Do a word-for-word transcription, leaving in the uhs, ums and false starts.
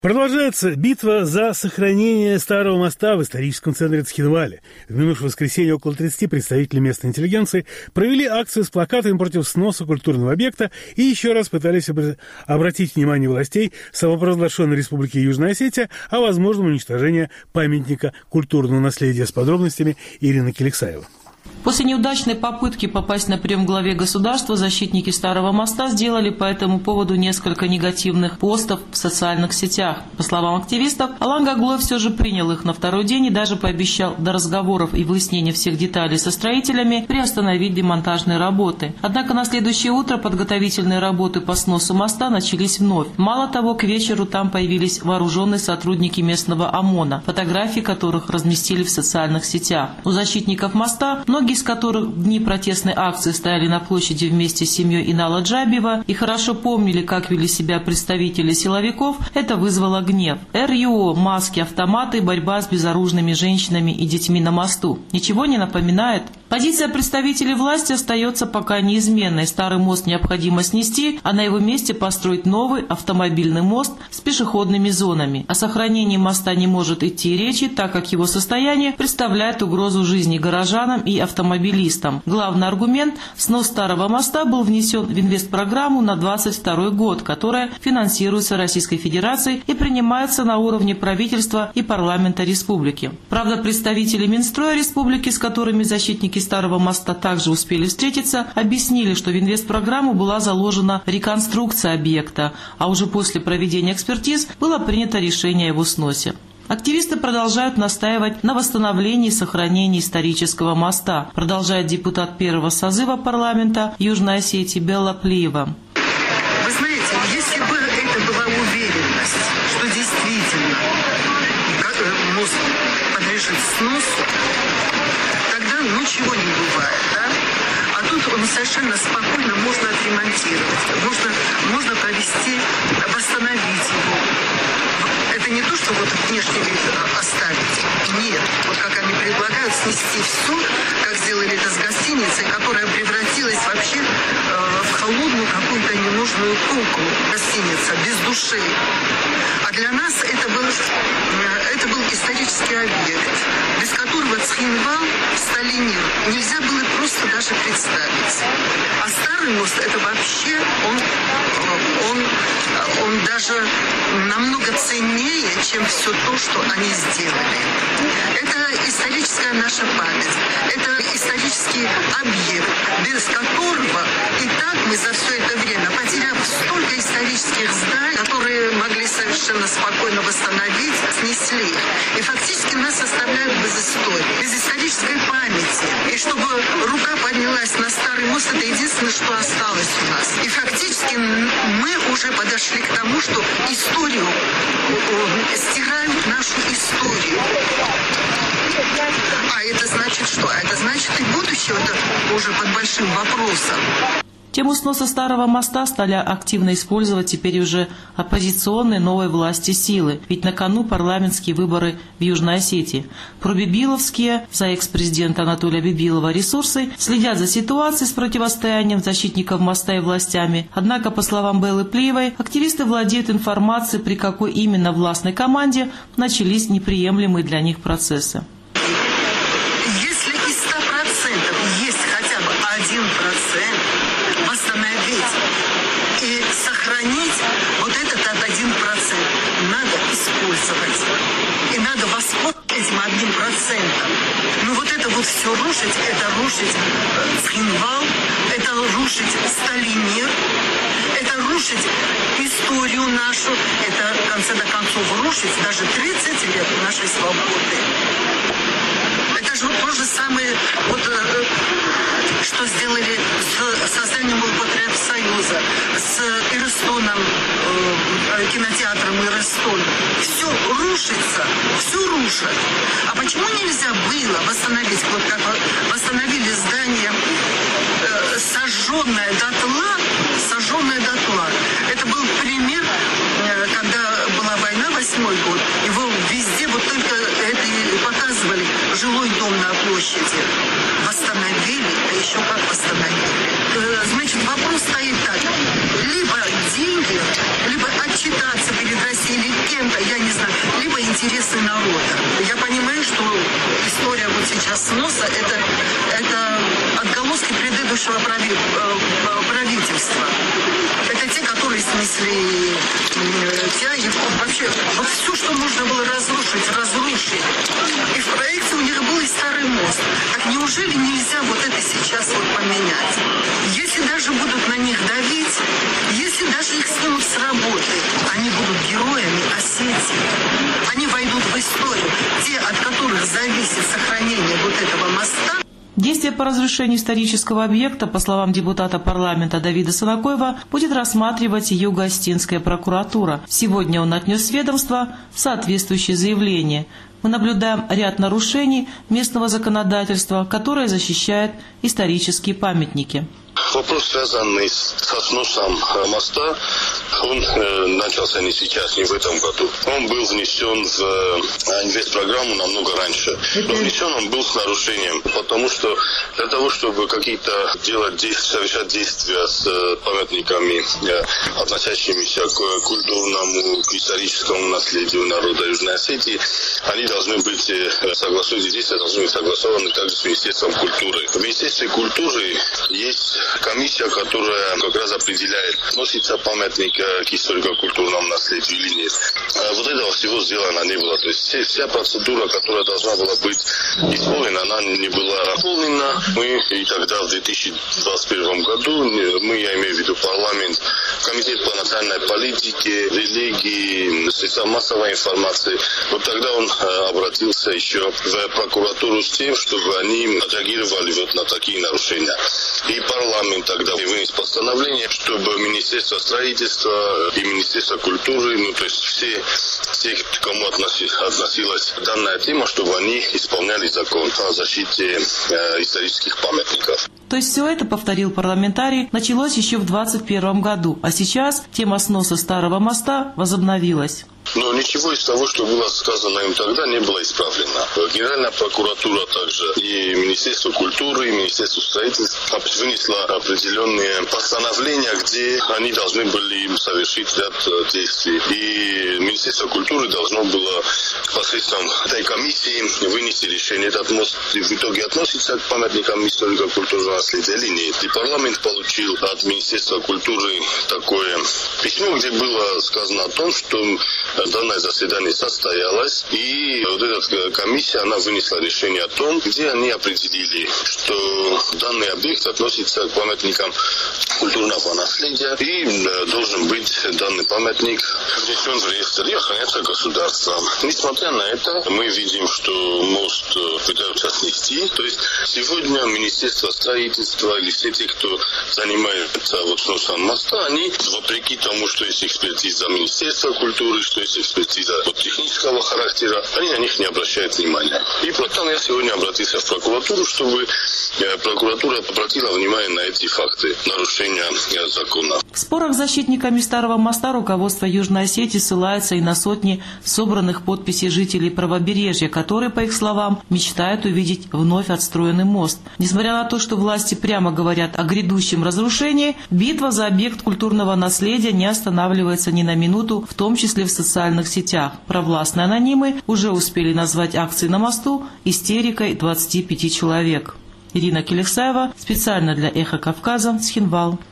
Продолжается битва за сохранение старого моста в историческом центре Цхинвале. В минувшее воскресенье около тридцати представителей местной интеллигенции провели акцию с плакатами против сноса культурного объекта и еще раз пытались обратить внимание властей самопровозглашенной Республики Южная Осетия о возможном уничтожении памятника культурного наследия. С подробностями Ирина Келексаева. После неудачной попытки попасть на прием к главе государства защитники Старого моста сделали по этому поводу несколько негативных постов в социальных сетях. По словам активистов, Алан Гаглой все же принял их на второй день и даже пообещал до разговоров и выяснения всех деталей со строителями приостановить демонтажные работы. Однако на следующее утро подготовительные работы по сносу моста начались вновь. Мало того, к вечеру там появились вооруженные сотрудники местного ОМОНа, фотографии которых разместили в социальных сетях. У защитников моста, многие из которых в дни протестной акции стояли на площади вместе с семьей Инала Джабиева и хорошо помнили, как вели себя представители силовиков, это вызвало гнев. эр-ю-о, маски, автоматы, борьба с безоружными женщинами и детьми на мосту. Ничего не напоминает? Позиция представителей власти остается пока неизменной. Старый мост необходимо снести, а на его месте построить новый автомобильный мост с пешеходными зонами. О сохранении моста не может идти речи, так как его состояние представляет угрозу жизни горожанам и автомобилистам. автомобилистам. Главный аргумент – снос Старого моста был внесен в инвестпрограмму на двадцать второй год, которая финансируется Российской Федерацией и принимается на уровне правительства и парламента республики. Правда, представители Минстроя республики, с которыми защитники Старого моста также успели встретиться, объяснили, что в инвестпрограмму была заложена реконструкция объекта, а уже после проведения экспертиз было принято решение о его сносе. Активисты продолжают настаивать на восстановлении и сохранении исторического моста, продолжает депутат первого созыва парламента Южной Осетии Белла Плиева. Вы знаете, если бы это была уверенность, что действительно мост подлежит сносу, тогда ничего не бывает, да? А тут он совершенно спокойно можно отремонтировать, можно, можно провести, восстановить его. Это не то, что вот внешний вид оставить. Нет. Вот как они предлагают снести все, как сделали это с гостиницей, которая превратилась вообще э, в холодную какую-то ненужную куклу. Гостиница без души. А для нас это был, э, это был исторический объект, без которого Цхинвал, Сталинир нельзя было просто даже представить. А старый мост это вообще он, он, он даже намного ценнее, чем все то, что они сделали. Это историческая наша память. Это исторический объект, без которого и так мы за все это время, потеряв столько исторических зданий, которые могли совершенно спокойно восстановить, снесли. И фактически нас оставляют без истории, без исторической памяти. И чтобы рука поднялась на старый мост, это единственное, что осталось у нас. И фактически мы уже подошли к тому, что историю стирают нашу историю. А это значит что? А это значит и будущее это уже под большим вопросом. Тему сноса Старого моста стали активно использовать теперь уже оппозиционные новой власти силы, ведь на кону парламентские выборы в Южной Осетии. Пробибиловские, за экс-президента Анатолия Бибилова, ресурсы следят за ситуацией с противостоянием защитников моста и властями. Однако, по словам Беллы Плиевой, активисты владеют информацией, при какой именно властной команде начались неприемлемые для них процессы. Если из ста процентов есть хотя бы один процент, восстановить и сохранить вот этот один процент надо использовать. И надо воспользоваться этим одним процентом. Но вот это вот все рушить, это рушить Цхинвал, это рушить Сталинир, это рушить историю нашу, это в конце до концов рушить даже тридцать лет нашей свободы. Это же то же самое, вот, что сделали с созданием Употребсоюза, с Ирыстоном, э, кинотеатром Ирыстон. Все рушится, все рушат. А почему нельзя было восстановить, вот как восстановили здание, э, сожженное дотла, сожженное дотла. Это был пример, э, когда была война, восьмой год, его везде вот только это и показывали, жилой дом на площади. Восстановили, а еще как восстановили. Значит, вопрос стоит так. Либо деньги, либо отчитаться перед Россией, или чем-то, я не знаю, либо интересы народа. Я понимаю, что история вот сейчас сноса это, это отголоски предыдущего прави, правительства. Это те, которые снесли тяги. Вообще, вот все, что можно было разрушить, разрушили. И в проекте у них был и старый мост. Так неужели нельзя вот это сейчас вот поменять? Если даже будут на них давить, если даже их снимут с работы, они будут героями Осетии. Они войдут в историю. Те, от которых зависит сохранение вот этого моста. Действие по разрушению исторического объекта, по словам депутата парламента Давида Санакоева, будет рассматривать Юго-Остинская прокуратура. Сегодня он отнес ведомство соответствующее заявление. Мы наблюдаем ряд нарушений местного законодательства, которое защищает исторические памятники. Вопрос, связанный со сносом моста, он э, начался не сейчас, не в этом году. Он был внесен в э, инвестпрограмму намного раньше. Но внесен он был с нарушением, потому что для того, чтобы какие-то делать действия, совершать действия с э, памятниками, э, относящимися к культурному, к историческому наследию народа Южной Осетии, они должны быть э, согласованы, действия должны быть согласованы также с Министерством культуры. В Министерстве культуры есть комиссия, которая как раз определяет, относится памятник к историко-культурному наследию или нет. Вот этого всего сделано не было. То есть вся процедура, которая должна была быть исполнена, она не была выполнена. Мы и тогда в две тысячи двадцать первом году, мы, я имею в виду парламент, комитет по национальной политике, религии, средства массовой информации, вот тогда он обратился еще в прокуратуру с тем, чтобы они отреагировали вот на такие нарушения. И парламент тогда вынес постановление, чтобы Министерство строительства и Министерство культуры, ну то есть все, все к кому относилась данная тема, чтобы они исполняли закон о защите э, исторических памятников. То есть все это, повторил парламентарий, началось еще в двадцать первом году, а сейчас тема сноса старого моста возобновилась. Но ничего из того, что было сказано им тогда, не было исправлено. Генеральная прокуратура также и Министерство культуры, и Министерство строительства вынесло определенные постановления, где они должны были совершить ряд действий. И Министерство культуры должно было посредством этой комиссии вынести решение, этот мост в итоге относится к памятникам историко-культурного наследия или нет. И парламент получил от Министерства культуры такое письмо, где было сказано о том, что данное заседание состоялось, и вот эта комиссия, она вынесла решение о том, где они определили, что данный объект относится к памятникам культурного наследия, и должен быть данный памятник внесен в реестр и охраняться государством. Несмотря на это, мы видим, что мост пытаются снести. То есть сегодня Министерство строительства или все те, кто занимается вот сносом моста, они, вопреки тому, что есть экспертиза Министерства культуры, что есть экспертиза вот, технического характера, они на них не обращают внимания. И поэтому я сегодня обратился в прокуратуру, чтобы прокуратура обратила внимание на эти факты нарушения закона. В спорах с защитниками старого моста руководство Южной Осетии ссылается и на сотни собранных подписей жителей правобережья, которые, по их словам, мечтают увидеть вновь отстроенный мост. Несмотря на то, что власти прямо говорят о грядущем разрушении, битва за объект культурного наследия не останавливается ни на минуту, в том числе в социальных сетях. Провластные анонимы уже успели назвать акции на мосту истерикой двадцати пяти человек. Ирина Келексаева специально для «Эхо Кавказа», Цхинвал.